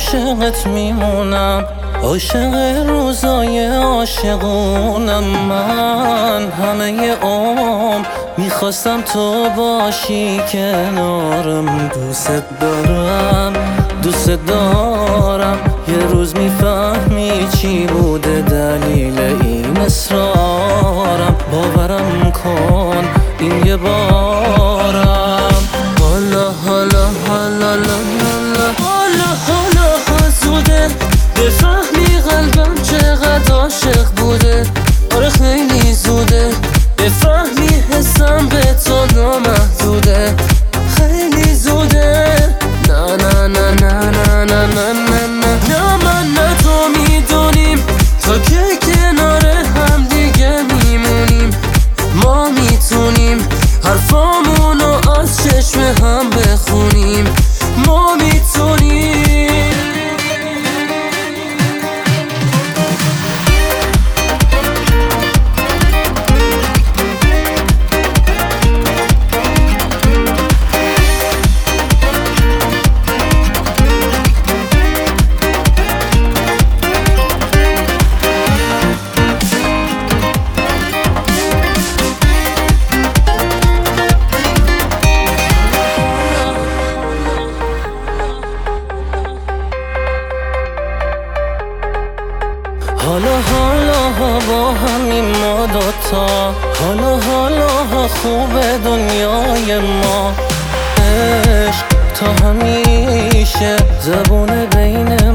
عاشقت میمونم، عاشق روزای عاشقونم. من همه عمر میخواستم تو باشی کنارم. دوست دارم، دوست دارم، یه روز میفهمی چی بوده دلیل این اصرارم. باورم کن این یه بارم. حالا حالا حالا حالا حالا زوده بفهمی قلبم چقدر عاشق بوده. آره خیلی زوده بفهمی حسم به تو نامحدوده. خیلی زوده. نه نه نه نه نه نه نه نه نه من نه تو میدونیم تا که کنار هم دیگه میمونیم. ما میتونیم حرفامونو از چشم هم بخونیم. ما میتونیم. حالا حالا با همین ما دوتا، حالا حالا خوب دنیای ما. عشق تا همیشه زبون بین